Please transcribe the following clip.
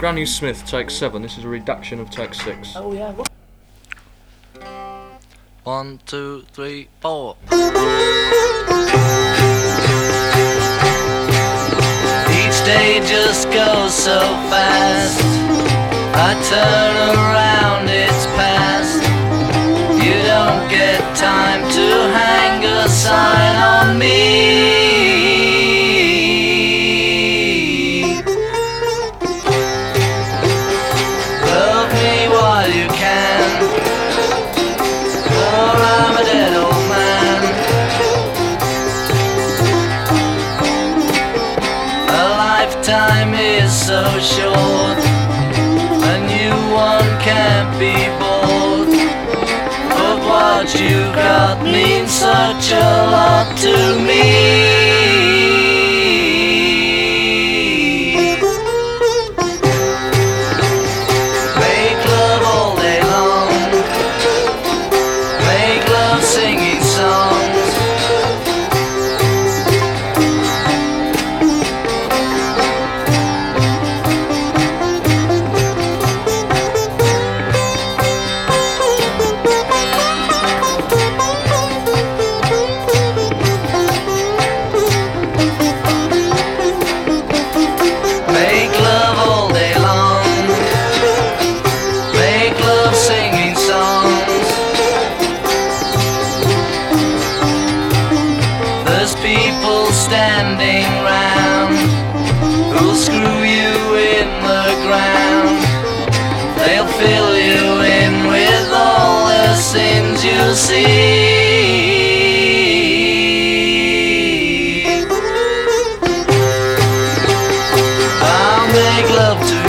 Granny Smith, take 7. This is a reduction of take 6. Oh yeah. 1, 2, 3, 4. Each day just goes so fast. I turn around, it's past. You don't get time to hang a sign on me. Love me while you can, or I'm a dead old man. A lifetime is so short, a new one can't be bought. But what you got means such a lot to me. Make love all day long, make love singing songs. Make love all day long, make love singing songs. There's people standing round who'll screw you in the ground. They'll fill you in with all the sins you see. I'll make love to